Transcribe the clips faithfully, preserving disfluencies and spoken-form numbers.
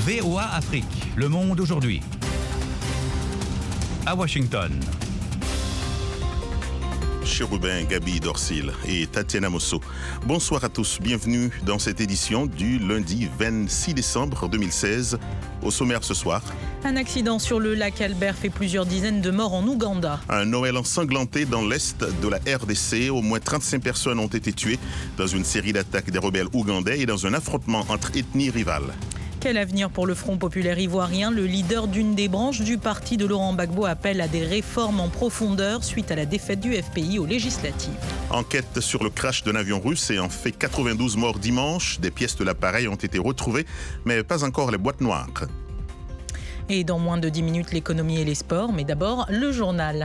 V O A Afrique, le monde aujourd'hui. À Washington. Chérubin, Gabi Dorsil et Tatiana Mosso. Bonsoir à tous, bienvenue dans cette édition du lundi vingt-six décembre deux mille seize. Au sommaire ce soir, un accident sur le lac Albert fait plusieurs dizaines de morts en Ouganda. Un Noël ensanglanté dans l'est de la R D C. Au moins trente-cinq personnes ont été tuées dans une série d'attaques des rebelles ougandais et dans un affrontement entre ethnies rivales. Quel avenir pour le Front populaire ivoirien ? Le leader d'une des branches du parti de Laurent Gbagbo appelle à des réformes en profondeur suite à la défaite du F P I aux législatives. Enquête sur le crash d'un avion russe et en fait quatre-vingt-douze morts dimanche. Des pièces de l'appareil ont été retrouvées, mais pas encore les boîtes noires. Et dans moins de dix minutes, l'économie et les sports. Mais d'abord, le journal.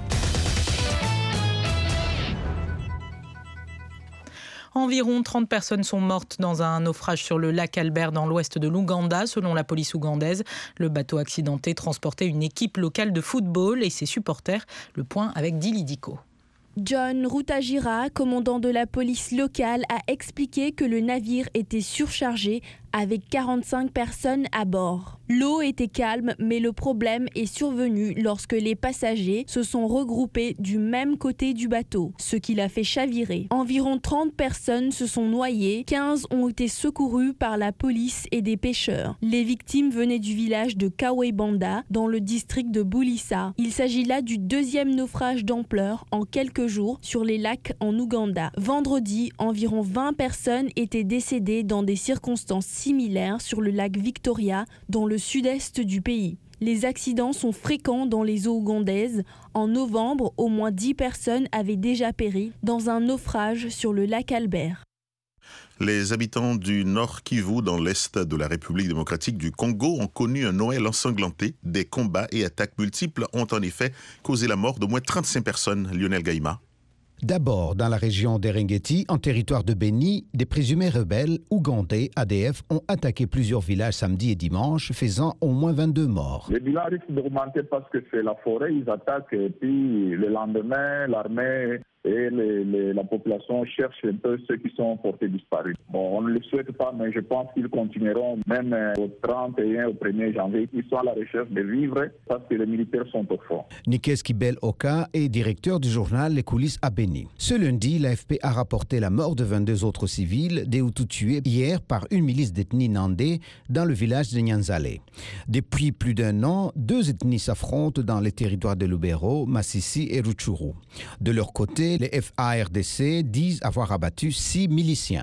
Environ trente personnes sont mortes dans un naufrage sur le lac Albert dans l'ouest de l'Ouganda, selon la police ougandaise. Le bateau accidenté transportait une équipe locale de football et ses supporters. Le point avec Dili Diko. John Rutagira, commandant de la police locale, a expliqué que le navire était surchargé avec quarante-cinq personnes à bord. L'eau était calme, mais le problème est survenu lorsque les passagers se sont regroupés du même côté du bateau, ce qui l'a fait chavirer. Environ trente personnes se sont noyées, quinze ont été secourues par la police et des pêcheurs. Les victimes venaient du village de Kawebanda, dans le district de Bulisa. Il s'agit là du deuxième naufrage d'ampleur en quelques jours sur les lacs en Ouganda. Vendredi, environ vingt personnes étaient décédées dans des circonstances similaires sur le lac Victoria, dans le sud-est du pays. Les accidents sont fréquents dans les eaux ougandaises. En novembre, au moins dix personnes avaient déjà péri dans un naufrage sur le lac Albert. Les habitants du Nord Kivu, dans l'est de la République démocratique du Congo, ont connu un Noël ensanglanté. Des combats et attaques multiples ont en effet causé la mort d'au moins trente-cinq personnes. Lionel Gaïma. D'abord, dans la région d'Eringeti, en territoire de Béni, des présumés rebelles ougandais A D F ont attaqué plusieurs villages samedi et dimanche, faisant au moins vingt-deux morts. Les bilans risquent d'augmenter parce que c'est la forêt, ils attaquent et puis le lendemain, l'armée et les, les, la population cherche un peu ceux qui sont portés disparus. Bon, on ne le souhaite pas, mais je pense qu'ils continueront même au trente et un, au premier janvier. Ils sont à la recherche de vivres parce que les militaires sont au fond. Nikes Kibel Oka est directeur du journal Les Coulisses à Béni. Ce lundi, l'A F P a rapporté la mort de vingt-deux autres civils, des Hutus tués hier par une milice d'ethnie nandais dans le village de Nyanzale. Depuis plus d'un an, deux ethnies s'affrontent dans les territoires de Lubero, Massissi et Rutshuru. De leur côté, les F A R D C disent avoir abattu six miliciens.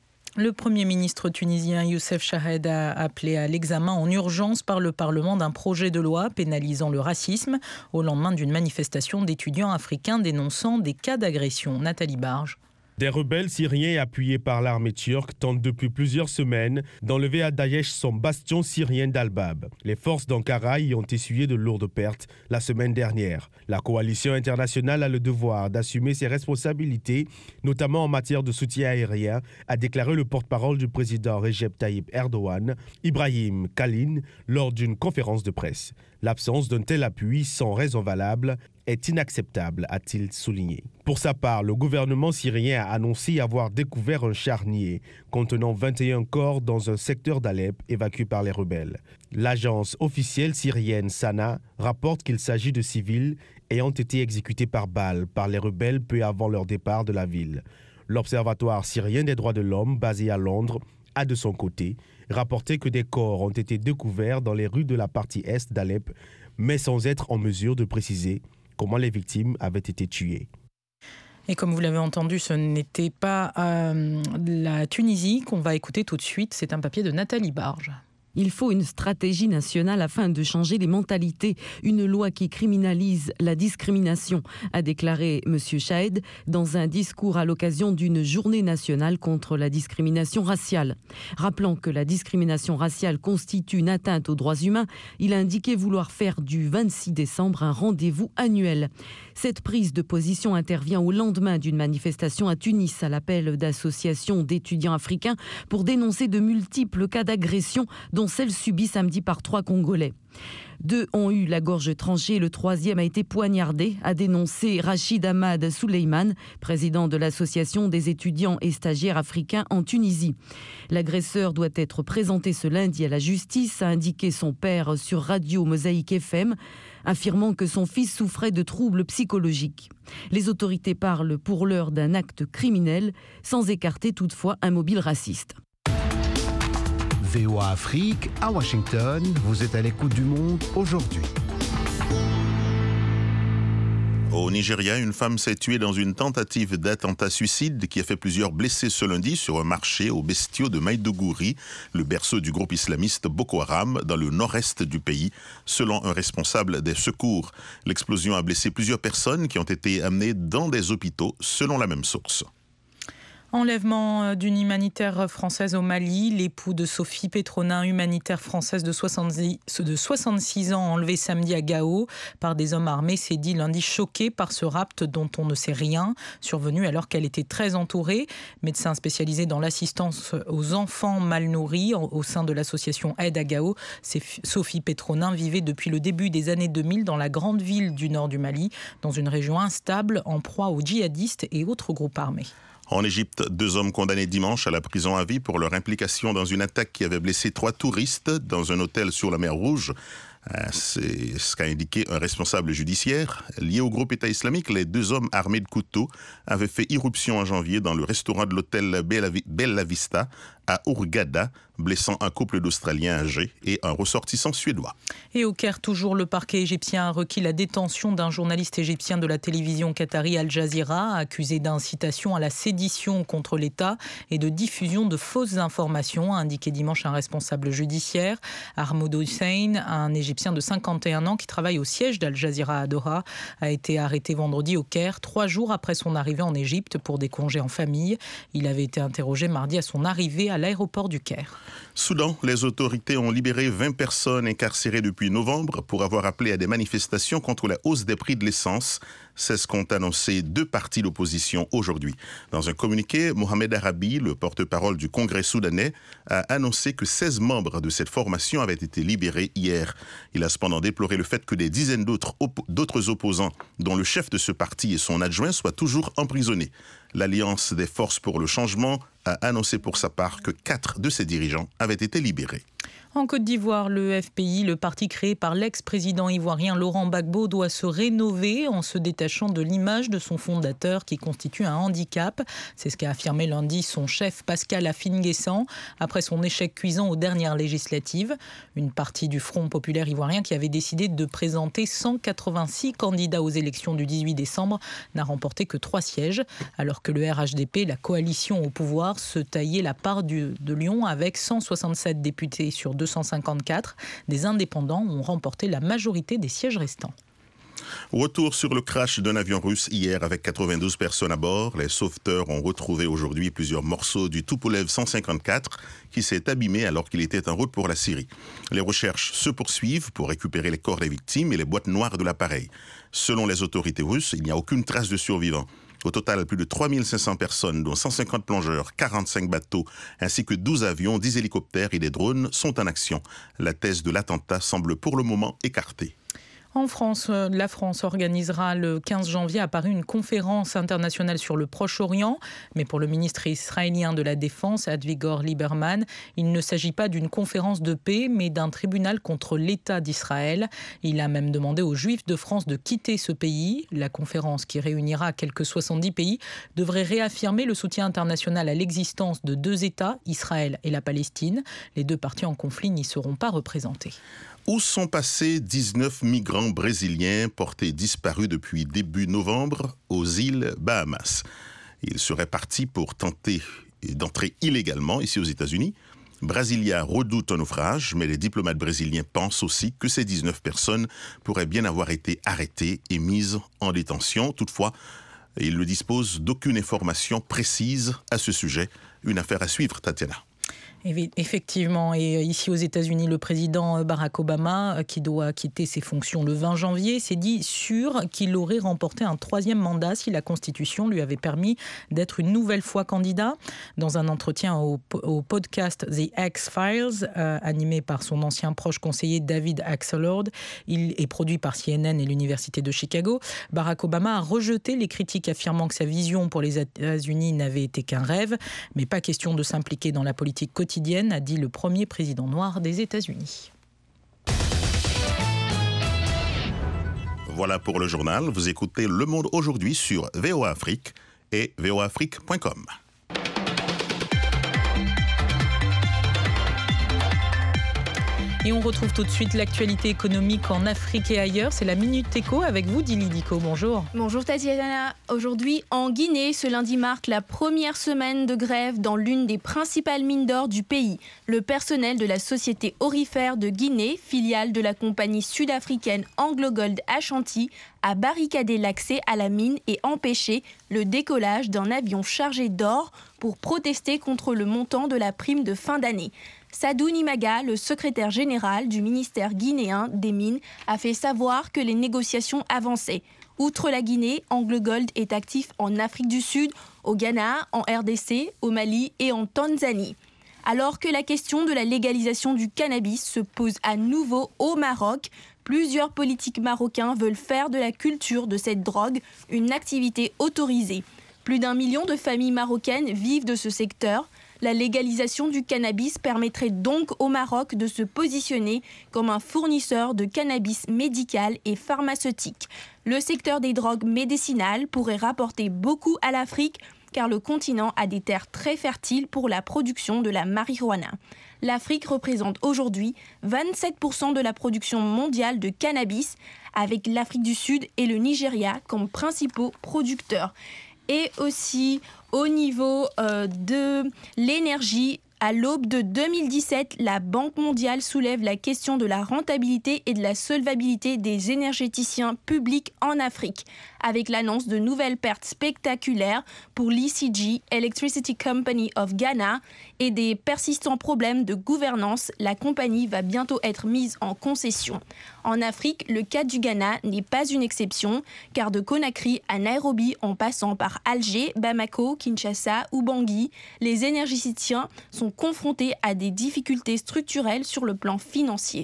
Le Premier ministre tunisien Youssef Chahed a appelé à l'examen en urgence par le Parlement d'un projet de loi pénalisant le racisme au lendemain d'une manifestation d'étudiants africains dénonçant des cas d'agression. Nathalie Barge. Des rebelles syriens appuyés par l'armée turque tentent depuis plusieurs semaines d'enlever à Daesh son bastion syrien d'Al-Bab. Les forces d'Ankara y ont essuyé de lourdes pertes la semaine dernière. La coalition internationale a le devoir d'assumer ses responsabilités, notamment en matière de soutien aérien, a déclaré le porte-parole du président Recep Tayyip Erdogan, Ibrahim Kalin, lors d'une conférence de presse. L'absence d'un tel appui sans raison valable est inacceptable, a-t-il souligné. Pour sa part, le gouvernement syrien a annoncé avoir découvert un charnier contenant vingt et un corps dans un secteur d'Alep évacué par les rebelles. L'agence officielle syrienne Sana rapporte qu'il s'agit de civils ayant été exécutés par balles par les rebelles peu avant leur départ de la ville. L'Observatoire syrien des droits de l'homme, basé à Londres, a de son côté rapporté que des corps ont été découverts dans les rues de la partie est d'Alep, mais sans être en mesure de préciser comment les victimes avaient été tuées. Et comme vous l'avez entendu, ce n'était pas euh, la Tunisie qu'on va écouter tout de suite. C'est un papier de Nathalie Barge. Il faut une stratégie nationale afin de changer les mentalités, une loi qui criminalise la discrimination, a déclaré M. Chahed dans un discours à l'occasion d'une journée nationale contre la discrimination raciale. Rappelant que la discrimination raciale constitue une atteinte aux droits humains, il a indiqué vouloir faire du vingt-six décembre un rendez-vous annuel. Cette prise de position intervient au lendemain d'une manifestation à Tunis à l'appel d'associations d'étudiants africains pour dénoncer de multiples cas d'agression dont celle subie samedi par trois Congolais. Deux ont eu la gorge tranchée, le troisième a été poignardé, a dénoncé Rachid Ahmad Souleyman, président de l'Association des étudiants et stagiaires africains en Tunisie. L'agresseur doit être présenté ce lundi à la justice, a indiqué son père sur Radio Mosaïque F M, affirmant que son fils souffrait de troubles psychologiques. Les autorités parlent pour l'heure d'un acte criminel, sans écarter toutefois un mobile raciste. V O A Afrique, à Washington, vous êtes à l'écoute du monde aujourd'hui. Au Nigeria, une femme s'est tuée dans une tentative d'attentat suicide qui a fait plusieurs blessés ce lundi sur un marché aux bestiaux de Maïdougouri, le berceau du groupe islamiste Boko Haram, dans le nord-est du pays, selon un responsable des secours. L'explosion a blessé plusieurs personnes qui ont été amenées dans des hôpitaux, selon la même source. Enlèvement d'une humanitaire française au Mali. L'époux de Sophie Pétronin, humanitaire française de soixante-six ans, enlevée samedi à Gao par des hommes armés, s'est dit lundi choqué par ce rapt dont on ne sait rien, survenu alors qu'elle était très entourée. Médecin spécialisé dans l'assistance aux enfants mal nourris au sein de l'association Aide à Gao, Sophie Pétronin vivait depuis le début des années deux mille dans la grande ville du nord du Mali, dans une région instable en proie aux djihadistes et autres groupes armés. En Égypte, deux hommes condamnés dimanche à la prison à vie pour leur implication dans une attaque qui avait blessé trois touristes dans un hôtel sur la mer Rouge. C'est ce qu'a indiqué un responsable judiciaire. Lié au groupe État islamique, les deux hommes armés de couteaux avaient fait irruption en janvier dans le restaurant de l'hôtel Bella Vista à Hurghada, blessant un couple d'Australiens âgés et un ressortissant suédois. Et au Caire, toujours, le parquet égyptien a requis la détention d'un journaliste égyptien de la télévision qatari Al Jazeera, accusé d'incitation à la sédition contre l'État et de diffusion de fausses informations, a indiqué dimanche un responsable judiciaire. Ahmed Hussein, un Égyptien de cinquante et un ans qui travaille au siège d'Al Jazeera à Doha, a été arrêté vendredi au Caire, trois jours après son arrivée en Égypte pour des congés en famille. Il avait été interrogé mardi à son arrivée à l'aéroport du Caire. Soudan, les autorités ont libéré vingt personnes incarcérées depuis novembre pour avoir appelé à des manifestations contre la hausse des prix de l'essence. C'est ce qu'ont annoncé deux partis d'opposition aujourd'hui. Dans un communiqué, Mohamed Arabi, le porte-parole du Congrès soudanais, a annoncé que seize membres de cette formation avaient été libérés hier. Il a cependant déploré le fait que des dizaines d'autres, op- d'autres opposants, dont le chef de ce parti et son adjoint, soient toujours emprisonnés. L'Alliance des forces pour le changement a annoncé pour sa part que quatre de ses dirigeants avaient été libérés. En Côte d'Ivoire, le F P I, le parti créé par l'ex-président ivoirien Laurent Gbagbo, doit se rénover en se détachant de l'image de son fondateur qui constitue un handicap. C'est ce qu'a affirmé lundi son chef Pascal Afine-Guessant après son échec cuisant aux dernières législatives. Une partie du Front populaire ivoirien qui avait décidé de présenter cent quatre-vingt-six candidats aux élections du dix-huit décembre n'a remporté que trois sièges, alors que le R H D P, la coalition au pouvoir, se taillait la part du, de Lyon avec cent soixante-sept députés sur deux cent cinquante-quatre. Des indépendants ont remporté la majorité des sièges restants. Retour sur le crash d'un avion russe hier avec quatre-vingt-douze personnes à bord. Les sauveteurs ont retrouvé aujourd'hui plusieurs morceaux du Tupolev cent cinquante-quatre qui s'est abîmé alors qu'il était en route pour la Syrie. Les recherches se poursuivent pour récupérer les corps des victimes et les boîtes noires de l'appareil. Selon les autorités russes, il n'y a aucune trace de survivants. Au total, plus de trois mille cinq cents personnes, dont cent cinquante plongeurs, quarante-cinq bateaux, ainsi que douze avions, dix hélicoptères et des drones sont en action. La thèse de l'attentat semble pour le moment écartée. En France, la France organisera le quinze janvier à Paris une conférence internationale sur le Proche-Orient. Mais pour le ministre israélien de la Défense, Avigdor Lieberman, il ne s'agit pas d'une conférence de paix, mais d'un tribunal contre l'État d'Israël. Il a même demandé aux Juifs de France de quitter ce pays. La conférence, qui réunira quelques soixante-dix pays, devrait réaffirmer le soutien international à l'existence de deux États, Israël et la Palestine. Les deux parties en conflit n'y seront pas représentées. Où sont passés dix-neuf migrants brésiliens portés disparus depuis début novembre aux îles Bahamas? Ils seraient partis pour tenter d'entrer illégalement ici aux États-Unis. Brasilia redoute un naufrage, mais les diplomates brésiliens pensent aussi que ces dix-neuf personnes pourraient bien avoir été arrêtées et mises en détention. Toutefois, ils ne disposent d'aucune information précise à ce sujet. Une affaire à suivre, Tatiana. Effectivement, et ici aux États-Unis, le président Barack Obama, qui doit quitter ses fonctions le vingt janvier, s'est dit sûr qu'il aurait remporté un troisième mandat si la Constitution lui avait permis d'être une nouvelle fois candidat. Dans un entretien au, au podcast The X-Files, euh, animé par son ancien proche conseiller David Axelrod, il est produit par C N N et l'Université de Chicago, Barack Obama a rejeté les critiques affirmant que sa vision pour les États-Unis n'avait été qu'un rêve, mais pas question de s'impliquer dans la politique quotidienne, a dit le premier président noir des États-Unis. Voilà pour le journal. Vous écoutez Le Monde aujourd'hui sur V O A Afrique et v o a afrique point com. Et on retrouve tout de suite l'actualité économique en Afrique et ailleurs. C'est la Minute Éco avec vous, Dili Diko. Bonjour. Bonjour Tatiana. Aujourd'hui, en Guinée, ce lundi marque la première semaine de grève dans l'une des principales mines d'or du pays. Le personnel de la société aurifère de Guinée, filiale de la compagnie sud-africaine AngloGold Ashanti, a barricadé l'accès à la mine et empêché le décollage d'un avion chargé d'or pour protester contre le montant de la prime de fin d'année. Sadou Nimaga, le secrétaire général du ministère guinéen des Mines, a fait savoir que les négociations avançaient. Outre la Guinée, AngloGold est actif en Afrique du Sud, au Ghana, en R D C, au Mali et en Tanzanie. Alors que la question de la légalisation du cannabis se pose à nouveau au Maroc, plusieurs politiques marocains veulent faire de la culture de cette drogue une activité autorisée. Plus d'un million de familles marocaines vivent de ce secteur. La légalisation du cannabis permettrait donc au Maroc de se positionner comme un fournisseur de cannabis médical et pharmaceutique. Le secteur des drogues médicinales pourrait rapporter beaucoup à l'Afrique car le continent a des terres très fertiles pour la production de la marijuana. L'Afrique représente aujourd'hui vingt-sept pour cent de la production mondiale de cannabis, avec l'Afrique du Sud et le Nigeria comme principaux producteurs. Et aussi au niveau euh, de l'énergie, à l'aube de deux mille dix-sept, la Banque mondiale soulève la question de la rentabilité et de la solvabilité des énergéticiens publics en Afrique, avec l'annonce de nouvelles pertes spectaculaires pour l'E C G, Electricity Company of Ghana, et des persistants problèmes de gouvernance. La compagnie va bientôt être mise en concession. En Afrique, le cas du Ghana n'est pas une exception, car de Conakry à Nairobi, en passant par Alger, Bamako, Kinshasa ou Bangui, les énergéticiens sont confrontés à des difficultés structurelles sur le plan financier.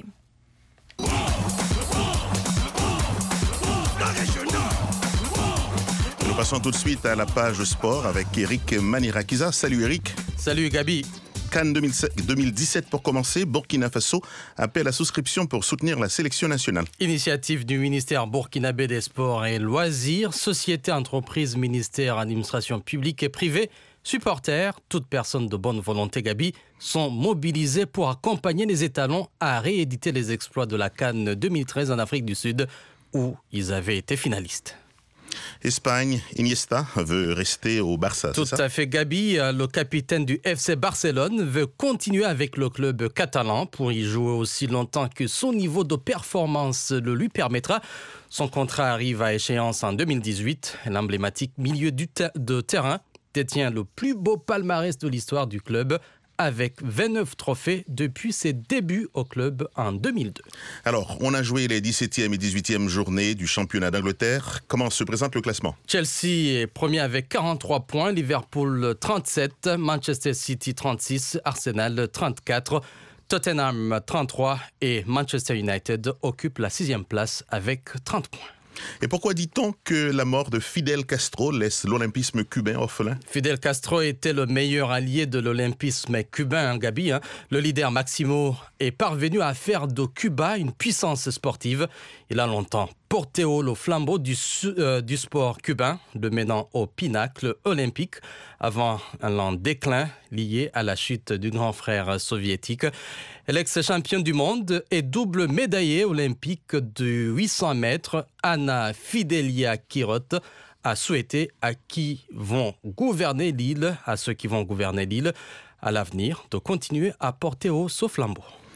Nous passons tout de suite à la page sport avec Eric Manirakiza. Salut Eric. Salut Gabi. Cannes deux mille dix-sept pour commencer, Burkina Faso appelle à souscription pour soutenir la sélection nationale. Initiative du ministère burkinabé des Sports et Loisirs, société, entreprise, ministère, administration publique et privée, supporters, toutes personnes de bonne volonté, Gabi, sont mobilisés pour accompagner les étalons à rééditer les exploits de la Cannes deux mille treize en Afrique du Sud, où ils avaient été finalistes. Espagne, Iniesta veut rester au Barça, Tout c'est ça? à fait, Gabi. Le capitaine du F C Barcelone veut continuer avec le club catalan pour y jouer aussi longtemps que son niveau de performance le lui permettra. Son contrat arrive à échéance en deux mille dix-huit. L'emblématique milieu du te- de terrain détient le plus beau palmarès de l'histoire du club, avec vingt-neuf trophées depuis ses débuts au club en deux mille deux. Alors, on a joué les dix-septième et dix-huitième journées du championnat d'Angleterre. Comment se présente le classement? Chelsea est premier avec quarante-trois points, Liverpool trente-sept, Manchester City trente-six, Arsenal trente-quatre, Tottenham trente-trois et Manchester United occupe la sixième place avec trente points. Et pourquoi dit-on que la mort de Fidel Castro laisse l'olympisme cubain orphelin? Fidel Castro était le meilleur allié de l'olympisme cubain, hein, Gabi. Hein. Le leader Maximo est parvenu à faire de Cuba une puissance sportive. Il a longtemps porté haut le flambeau du, euh, du sport cubain, le menant au pinacle olympique, avant un lent déclin lié à la chute du grand frère soviétique. L'ex-championne du monde et double médaillée olympique de huit cents mètres, Anna Fidelia Quirot, a souhaité à qui vont gouverner l'île, à ceux qui vont gouverner l'île, à l'avenir, de continuer à porter haut ce flambeau.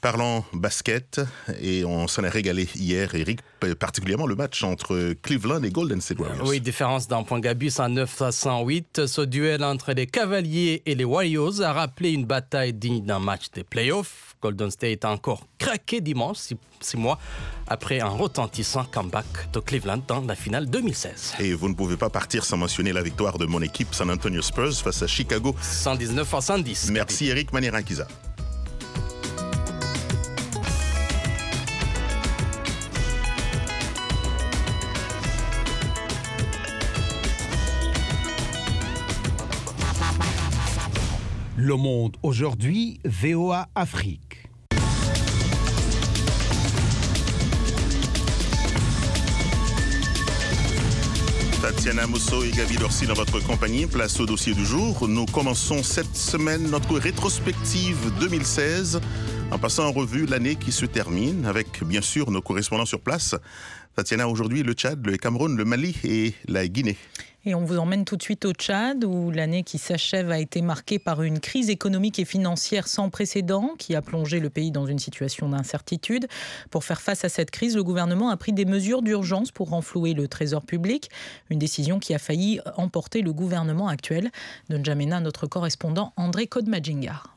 Parlons basket, et on s'en a régalé hier, Eric, particulièrement le match entre Cleveland et Golden State Warriors. Oui, différence d'un point Gabi, cent neuf à cent huit. Ce duel entre les Cavaliers et les Warriors a rappelé une bataille digne d'un match des playoffs. Golden State a encore craqué dimanche, six, six mois après un retentissant comeback de Cleveland dans la finale deux mille seize. Et vous ne pouvez pas partir sans mentionner la victoire de mon équipe San Antonio Spurs face à Chicago. cent dix-neuf à cent dix. Merci Eric Manirankiza. Le Monde aujourd'hui, V O A Afrique. Tatiana Mosso et Gaby Dorcy dans votre compagnie. Place au dossier du jour. Nous commençons cette semaine notre rétrospective deux mille seize en passant en revue l'année qui se termine avec bien sûr nos correspondants sur place. Tatiana, aujourd'hui le Tchad, le Cameroun, le Mali et la Guinée. Et on vous emmène tout de suite au Tchad, où l'année qui s'achève a été marquée par une crise économique et financière sans précédent qui a plongé le pays dans une situation d'incertitude. Pour faire face à cette crise, le gouvernement a pris des mesures d'urgence pour renflouer le trésor public, une décision qui a failli emporter le gouvernement actuel. De N'Djamena, notre correspondant André Kodmadjingar.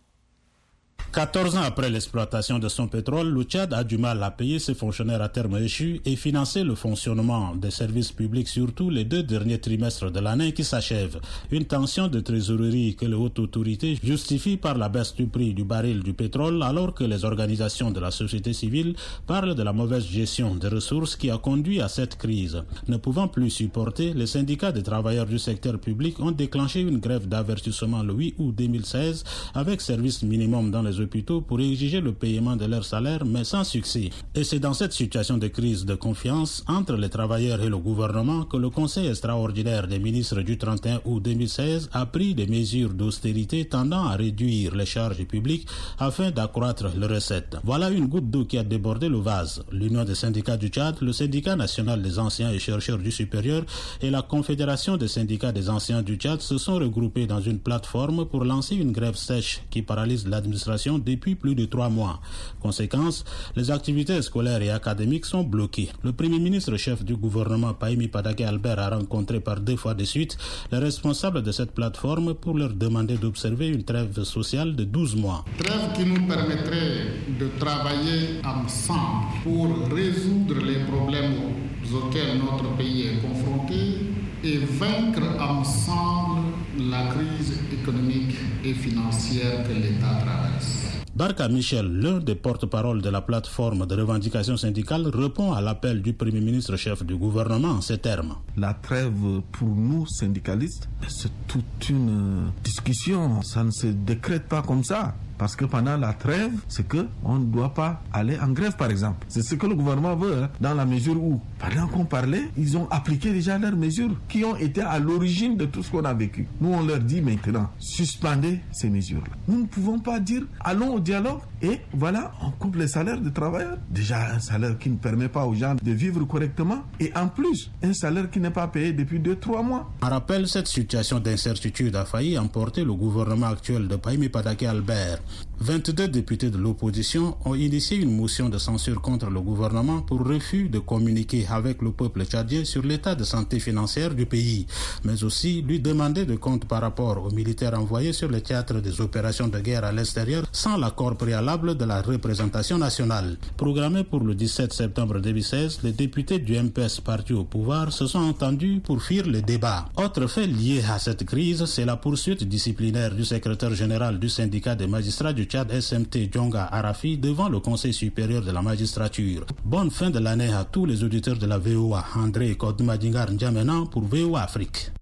quatorze ans après l'exploitation de son pétrole, le Tchad a du mal à payer ses fonctionnaires à terme échus et financer le fonctionnement des services publics, surtout les deux derniers trimestres de l'année qui s'achèvent. Une tension de trésorerie que les hautes autorités justifient par la baisse du prix du baril du pétrole, alors que les organisations de la société civile parlent de la mauvaise gestion des ressources qui a conduit à cette crise. Ne pouvant plus supporter, les syndicats des travailleurs du secteur public ont déclenché une grève d'avertissement le huit août deux mille seize avec service minimum dans les hôpitaux pour exiger le paiement de leur salaire, mais sans succès. Et c'est dans cette situation de crise de confiance entre les travailleurs et le gouvernement que le Conseil extraordinaire des ministres du trente et un août deux mille seize a pris des mesures d'austérité tendant à réduire les charges publiques afin d'accroître les recettes. Voilà une goutte d'eau qui a débordé le vase. L'Union des syndicats du Tchad, le syndicat national des enseignants et chercheurs du supérieur et la Confédération des syndicats des enseignants du Tchad se sont regroupés dans une plateforme pour lancer une grève sèche qui paralyse l'administration depuis plus de trois mois. Conséquence, les activités scolaires et académiques sont bloquées. Le Premier ministre chef du gouvernement Pahimi Padaké Albert a rencontré par deux fois de suite les responsables de cette plateforme pour leur demander d'observer une trêve sociale de douze mois. Trêve qui nous permettrait de travailler ensemble pour résoudre les problèmes auxquels notre pays est confronté et vaincre ensemble la crise économique et financière que l'État traverse. Barka Michel, l'un des porte-parole de la plateforme de revendication syndicale, répond à l'appel du Premier ministre chef du gouvernement en ces termes. La trêve pour nous, syndicalistes, c'est toute une discussion. Ça ne se décrète pas comme ça. Parce que pendant la trêve, c'est qu'on ne doit pas aller en grève, par exemple. C'est ce que le gouvernement veut, hein, dans la mesure où, pendant qu'on parlait, ils ont appliqué déjà leurs mesures qui ont été à l'origine de tout ce qu'on a vécu. Nous, on leur dit maintenant, suspendez ces mesures-là. Nous ne pouvons pas dire, allons au dialogue et voilà, on coupe les salaires des travailleurs. Déjà, un salaire qui ne permet pas aux gens de vivre correctement et en plus, un salaire qui n'est pas payé depuis deux, trois mois. En rappel, cette situation d'incertitude a failli emporter le gouvernement actuel de Pahimi Padaké Albert. vingt-deux députés de l'opposition ont initié une motion de censure contre le gouvernement pour refus de communiquer avec le peuple tchadien sur l'état de santé financière du pays, mais aussi lui demander de comptes par rapport aux militaires envoyés sur le théâtre des opérations de guerre à l'extérieur sans l'accord préalable de la représentation nationale. Programmé pour le dix-sept septembre deux mille seize, les députés du M P S parti au pouvoir se sont entendus pour fuir les débats. Autre fait lié à cette crise, c'est la poursuite disciplinaire du secrétaire général du syndicat des magistrats du Tchad S M T Djonga Arafi devant le Conseil supérieur de la magistrature. Bonne fin de l'année à tous les auditeurs de la V O A. André Kodmadjingar N'Djamena pour V O A Afrique.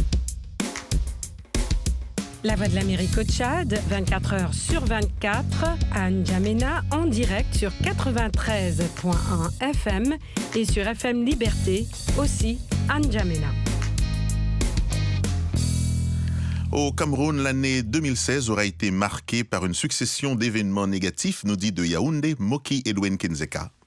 La Voix de l'Amérique au Tchad, vingt-quatre heures sur vingt-quatre, à N'Djamena, en direct sur quatre-vingt-treize virgule un F M et sur F M Liberté, aussi à N'Djamena. Au Cameroun, l'année deux mille seize aura été marquée par une succession d'événements négatifs, nous dit de Yaoundé, Moki Edwin Kenzeka.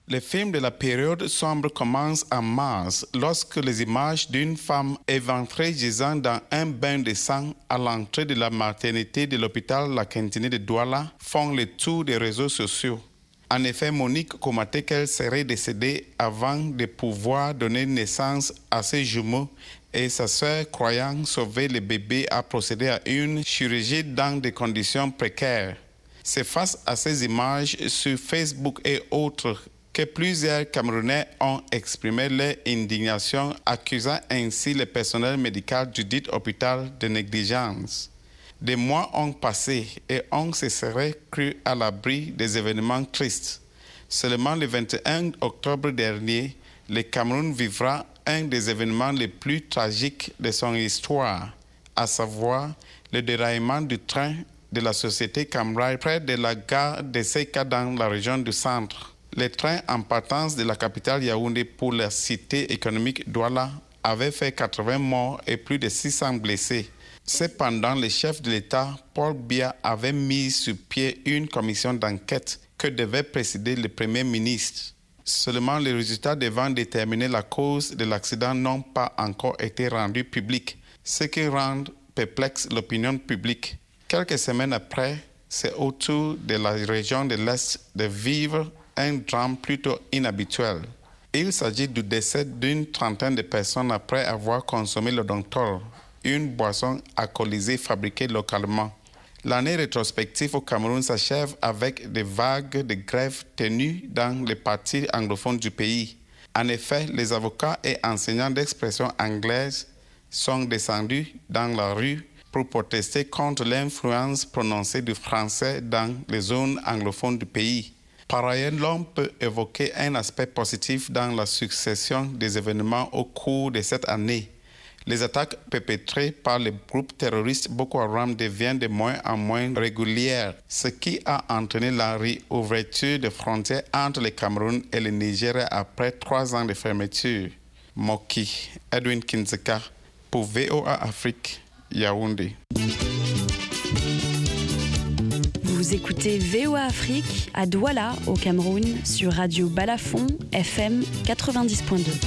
Le film de la période sombre commence en mars, lorsque les images d'une femme éventrée gisant dans un bain de sang à l'entrée de la maternité de l'hôpital La Quintinée de Douala font le tour des réseaux sociaux. En effet, Monique commentait qu'elle serait décédée avant de pouvoir donner naissance à ses jumeaux et sa sœur, croyant sauver le bébé, a procédé à une chirurgie dans des conditions précaires. C'est face à ces images sur Facebook et autres que plusieurs Camerounais ont exprimé leur indignation, accusant ainsi le personnel médical du dit hôpital de négligence. Des mois ont passé et on se serait cru à l'abri des événements tristes. Seulement le vingt et un octobre dernier, le Cameroun vivra un des événements les plus tragiques de son histoire, à savoir le déraillement du train de la société Camrail près de la gare de Seka dans la région du centre. Le train en partance de la capitale Yaoundé pour la cité économique Douala avait fait quatre-vingts morts et plus de six cents blessés. Cependant, le chef de l'État, Paul Biya, avait mis sur pied une commission d'enquête que devait présider le Premier ministre. Seulement, les résultats devant déterminer la cause de l'accident n'ont pas encore été rendus publics, ce qui rend perplexe l'opinion publique. Quelques semaines après, c'est au tour de la région de l'Est de vivre un drame plutôt inhabituel. Il s'agit du décès d'une trentaine de personnes après avoir consommé le Dontol, une boisson alcoolisée fabriquée localement. L'année rétrospective au Cameroun s'achève avec des vagues de grèves tenues dans les parties anglophones du pays. En effet, les avocats et enseignants d'expression anglaise sont descendus dans la rue pour protester contre l'influence prononcée du français dans les zones anglophones du pays. Par ailleurs, l'on peut évoquer un aspect positif dans la succession des événements au cours de cette année. Les attaques perpétrées par le groupe terroriste Boko Haram deviennent de moins en moins régulières, ce qui a entraîné la réouverture des frontières entre le Cameroun et le Nigeria après trois ans de fermeture. Moki, Edwin Kinzeka, pour V O A Afrique, Yaoundé. Vous écoutez V O A Afrique à Douala, au Cameroun, sur Radio Balafon, F M quatre-vingt-dix point deux.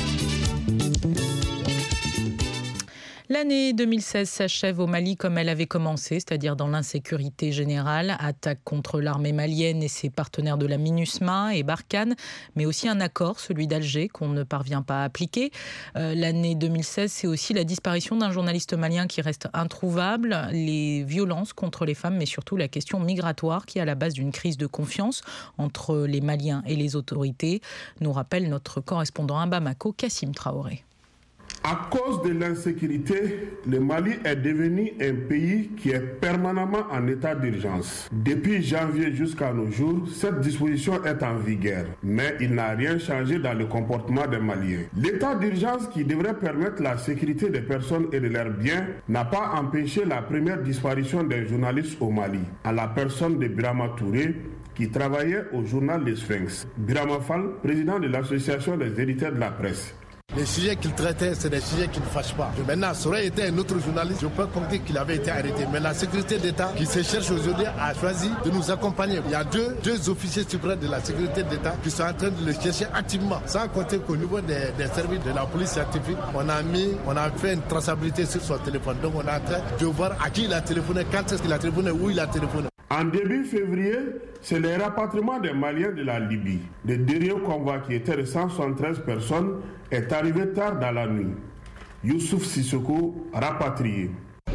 L'année deux mille seize s'achève au Mali comme elle avait commencé, c'est-à-dire dans l'insécurité générale, attaque contre l'armée malienne et ses partenaires de la MINUSMA et Barkhane, mais aussi un accord, celui d'Alger, qu'on ne parvient pas à appliquer. Euh, l'année deux mille seize, c'est aussi la disparition d'un journaliste malien qui reste introuvable, les violences contre les femmes, mais surtout la question migratoire qui est à la base d'une crise de confiance entre les Maliens et les autorités, nous rappelle notre correspondant à Bamako, Kassim Traoré. À cause de l'insécurité, le Mali est devenu un pays qui est permanemment en état d'urgence. Depuis janvier jusqu'à nos jours, cette disposition est en vigueur, mais il n'a rien changé dans le comportement des Maliens. L'état d'urgence qui devrait permettre la sécurité des personnes et de leurs biens n'a pas empêché la première disparition d'un journaliste au Mali, à la personne de Birama Touré, qui travaillait au journal Le Sphinx. Birama Fall, président de l'association des éditeurs de la presse. Les sujets qu'il traitait, c'est des sujets qui ne fâchent pas. Et maintenant, ça aurait été un autre journaliste, je peux compter qu'il avait été arrêté. Mais la sécurité d'État, qui se cherche aujourd'hui, a choisi de nous accompagner. Il y a deux, deux officiers suprêmes de la sécurité d'État qui sont en train de le chercher activement. Sans compter qu'au niveau des, des services de la police scientifique, on a mis, on a fait une traçabilité sur son téléphone. Donc on est en train de voir à qui il a téléphoné, quand est-ce qu'il a téléphoné, où il a téléphoné. En début février, c'est le rapatriement des Maliens de la Libye. Le dernier convoi qui était de cent soixante-treize personnes est arrivé tard dans la nuit. Youssouf Sissoko, rapatrié.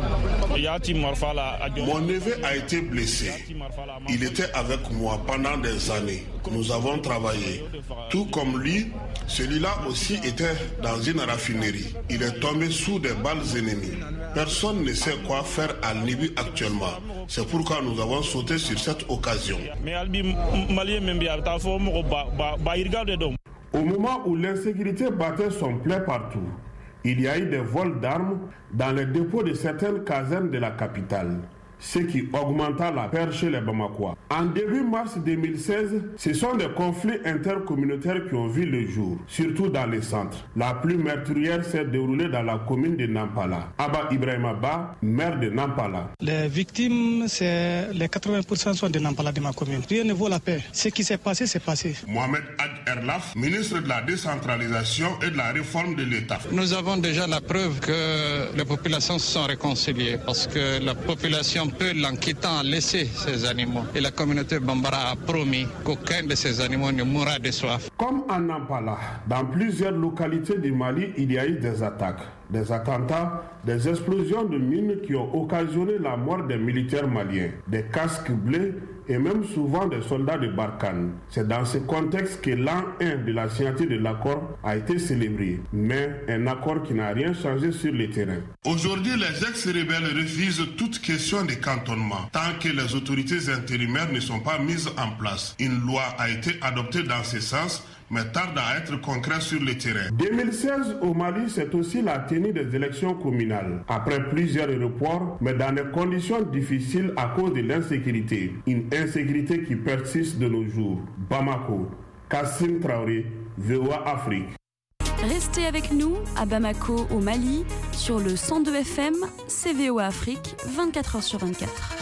Mon neveu a été blessé. Il était avec moi pendant des années. Nous avons travaillé. Tout comme lui, celui-là aussi était dans une raffinerie. Il est tombé sous des balles ennemies. Personne ne sait quoi faire à Libye actuellement. C'est pourquoi nous avons sauté sur cette occasion. Au moment où l'insécurité battait son plein partout, il y a eu des vols d'armes dans les dépôts de certaines casernes de la capitale, ce qui augmenta la peur chez les Bamakois. En début mars deux mille seize, ce sont des conflits intercommunautaires qui ont vu le jour, surtout dans les centres. La plus meurtrière s'est déroulée dans la commune de Nampala. Abba Ibrahim Abba, maire de Nampala. Les victimes, c'est les quatre-vingts pour cent sont de Nampala, de ma commune. Rien ne vaut la paix. Ce qui s'est passé, c'est passé. Mohamed Ad Erlaf, ministre de la décentralisation et de la réforme de l'État. Nous avons déjà la preuve que les populations se sont réconciliées parce que la population peu l'enquêtant a laissé ces animaux et la communauté Bambara a promis qu'aucun de ces animaux ne mourra de soif. Comme à Nampala, dans plusieurs localités du Mali, il y a eu des attaques, des attentats, des explosions de mines qui ont occasionné la mort des militaires maliens, des casques bleus et même souvent des soldats de Barkhane. C'est dans ce contexte que l'an un de la signature de l'accord a été célébré, mais un accord qui n'a rien changé sur le terrain. Aujourd'hui, les ex-rebelles refusent toute question de cantonnement tant que les autorités intérimaires ne sont pas mises en place. Une loi a été adoptée dans ce sens, mais tarde à être concret sur le terrain. deux mille seize au Mali, c'est aussi la tenue des élections communales. Après plusieurs reports, mais dans des conditions difficiles à cause de l'insécurité. Une insécurité qui persiste de nos jours. Bamako, Kassim Traoré, V O A Afrique. Restez avec nous à Bamako au Mali sur le cent deux F M, c'est V O A Afrique, vingt-quatre heures sur vingt-quatre.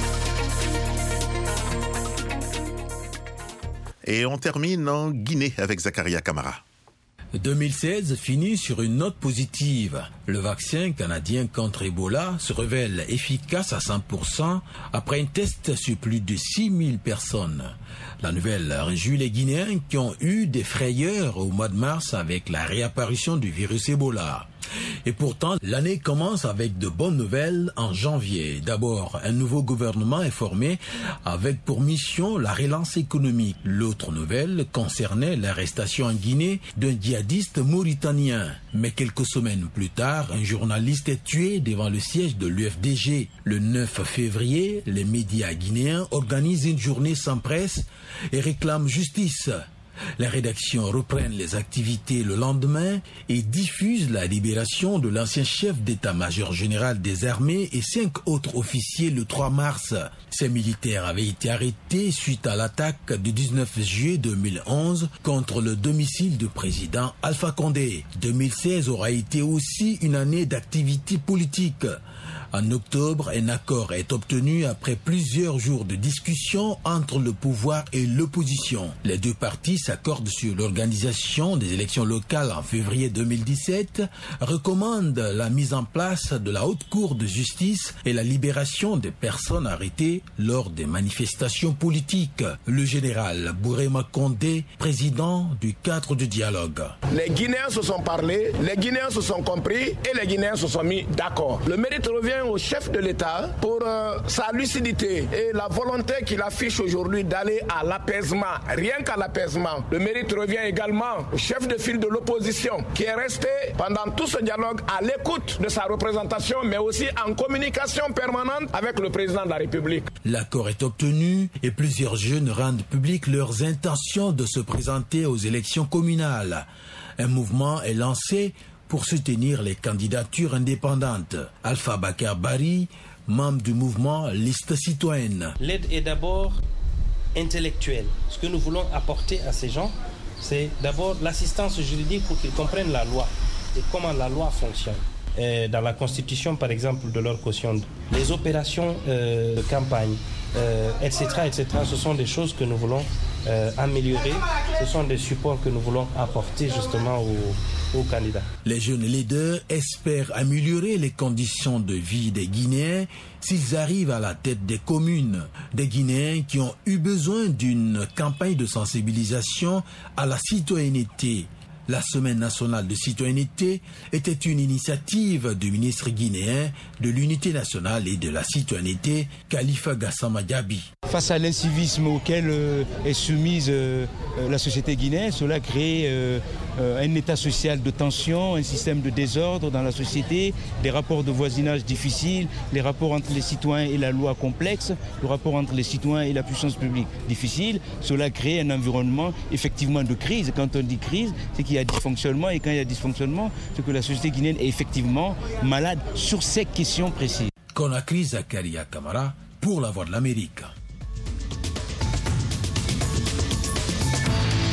Et on termine en Guinée avec Zakaria Kamara. deux mille seize finit sur une note positive. Le vaccin canadien contre Ebola se révèle efficace à cent pour cent après un test sur plus de six mille personnes. La nouvelle réjouit les Guinéens qui ont eu des frayeurs au mois de mars avec la réapparition du virus Ebola. Et pourtant, l'année commence avec de bonnes nouvelles en janvier. D'abord, un nouveau gouvernement est formé avec pour mission la relance économique. L'autre nouvelle concernait l'arrestation en Guinée d'un djihadiste mauritanien. Mais quelques semaines plus tard, un journaliste est tué devant le siège de l'U F D G. Le neuf février, les médias guinéens organisent une journée sans presse et réclament justice. Les rédactions reprennent les activités le lendemain et diffusent la libération de l'ancien chef d'état-major général des armées et cinq autres officiers le trois mars. Ces militaires avaient été arrêtés suite à l'attaque du dix-neuf juillet deux mille onze contre le domicile du président Alpha Condé. deux mille seize aura été aussi une année d'activité politique. En octobre, un accord est obtenu après plusieurs jours de discussion entre le pouvoir et l'opposition. Les deux partis s'accordent sur l'organisation des élections locales en février deux mille dix-sept, recommandent la mise en place de la Haute Cour de justice et la libération des personnes arrêtées lors des manifestations politiques. Le général Bourema Condé, président du cadre de dialogue. Les Guinéens se sont parlé, les Guinéens se sont compris et les Guinéens se sont mis d'accord. Le mérite revient au chef de l'État pour euh, sa lucidité et la volonté qu'il affiche aujourd'hui d'aller à l'apaisement, rien qu'à l'apaisement. Le mérite revient également au chef de file de l'opposition qui est resté pendant tout ce dialogue à l'écoute de sa représentation mais aussi en communication permanente avec le président de la République. L'accord est obtenu et plusieurs jeunes rendent public leurs intentions de se présenter aux élections communales. Un mouvement est lancé pour soutenir les candidatures indépendantes. Alpha Bakar Bari, membre du mouvement Liste citoyenne. L'aide est d'abord intellectuelle. Ce que nous voulons apporter à ces gens, c'est d'abord l'assistance juridique pour qu'ils comprennent la loi et comment la loi fonctionne. Et dans la constitution, par exemple, de leur caution, les opérations euh, de campagne, euh, et cetera, et cetera, ce sont des choses que nous voulons euh, améliorer. Ce sont des supports que nous voulons apporter justement aux, aux candidats. Les jeunes leaders espèrent améliorer les conditions de vie des Guinéens s'ils arrivent à la tête des communes. Des Guinéens qui ont eu besoin d'une campagne de sensibilisation à la citoyenneté. La Semaine nationale de citoyenneté était une initiative du ministre guinéen de l'Unité nationale et de la citoyenneté, Khalifa Gassama Diaby. Face à l'incivisme auquel euh, est soumise euh, la société guinéenne, cela crée euh, euh, un état social de tension, un système de désordre dans la société, des rapports de voisinage difficiles, les rapports entre les citoyens et la loi complexes, le rapport entre les citoyens et la puissance publique difficile. Cela crée un environnement effectivement de crise. Quand on dit crise, c'est qu'il y a dysfonctionnement, et quand il y a dysfonctionnement, c'est que la société guinéenne est effectivement malade sur ces questions précises. Conakry, Zakaria Kamara pour la Voix de l'Amérique.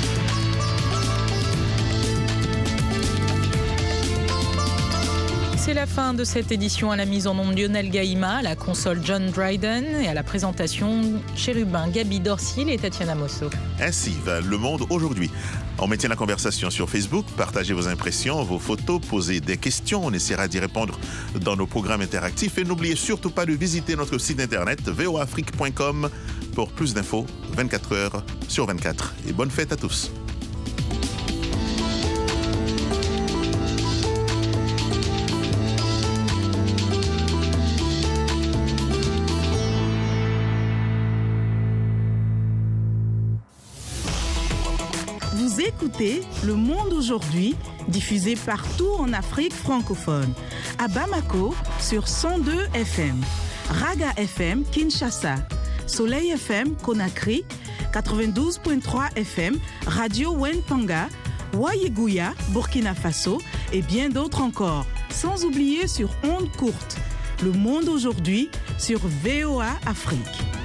C'est C'est la fin de cette édition. À la mise en onde Lionel Gaïma, à la console John Dryden et à la présentation Chérubin, Gabi Dorsil et Tatiana Mosso. Ainsi va le monde aujourd'hui. On maintient la conversation sur Facebook, partagez vos impressions, vos photos, posez des questions. On essaiera d'y répondre dans nos programmes interactifs. Et n'oubliez surtout pas de visiter notre site internet v o afrique point com pour plus d'infos vingt-quatre heures sur vingt-quatre. Et bonne fête à tous. Vous écoutez Le Monde aujourd'hui, diffusé partout en Afrique francophone. À Bamako, sur cent deux F M. Raga F M, Kinshasa. Soleil F M, Conakry. quatre-vingt-douze virgule trois F M. Radio Wentanga. Wayeguya, Burkina Faso. Et bien d'autres encore. Sans oublier sur ondes courtes. Le Monde aujourd'hui, sur V O A Afrique.